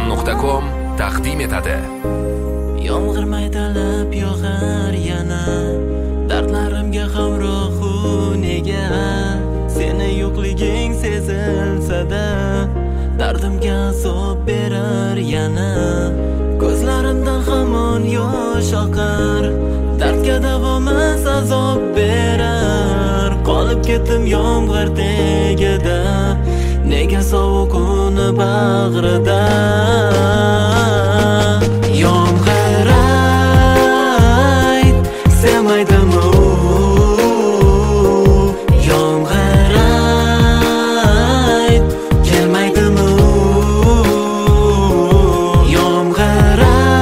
Instagram.com taqdim etadi. Yomg'ir maydalab yog'ar yana, dardlarimga hamrohu nega? Seni yo'qliging sezilsa-da, dardimga azob berar yana. Ko'zlarimdan hamon yosh oqar, dardga davomas azob berar. Qolib ketdim yomg'ir tegida, nega sovuq uni bag'rida. Yomg'ir ayt, sevmaydimi u? Yomg'ir ayt, kelmaydimi u? Yomg'ir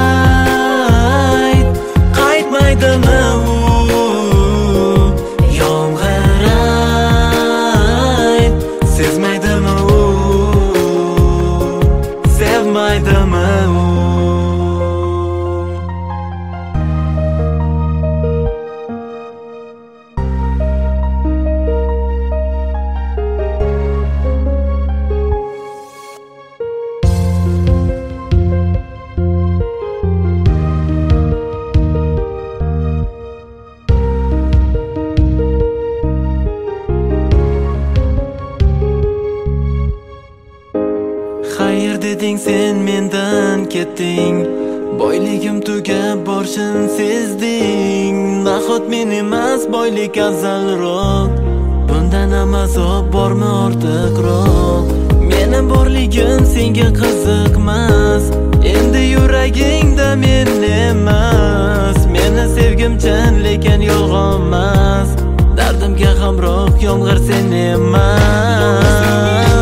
ayt, qaytmaydimi u? Yomg'ir ayt, sezmaydimi u? Sevmaydimi u? Xayr deding sen mendan ketding, boyligim tugab borshin sezding. Nahot men emas boylik afzalroq, bundan ham azob bormi ortiqroq? Meni borligim senga qiziqmas, endi yuragingda men emas. Meni sevgim chin lekin yolg'onmas, dardimga hamroh yomg'ir sen emas.